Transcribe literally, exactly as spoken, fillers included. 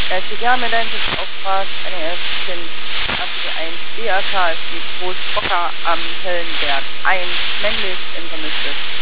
Äh, steht ja, Meldeinsatzauftrag, N E S Kind Artikel eins B A K steht Groß Bocker am Höllenberg eins, männlich, in vermischtes.